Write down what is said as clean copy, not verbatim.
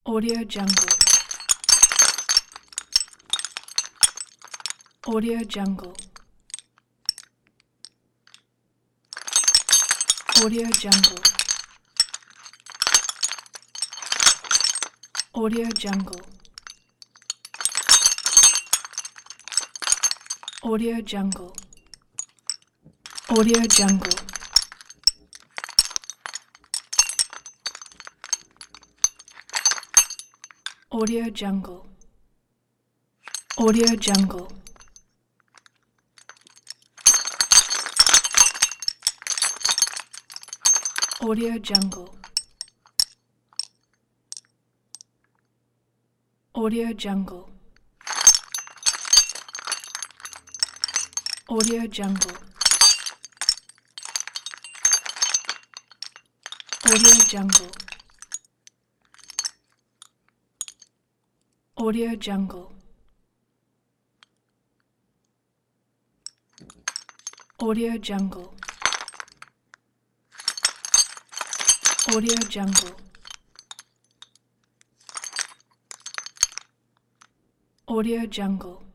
Audio Jungle. Audio Jungle. Audio Jungle. Audio Jungle. Audio Jungle. Audio Jungle. Audio Jungle. Audio Jungle. Audio Jungle. Audio Jungle. Audio Jungle. Audio Jungle. Audio Jungle. Audio Jungle. Audio Jungle. Audio Jungle.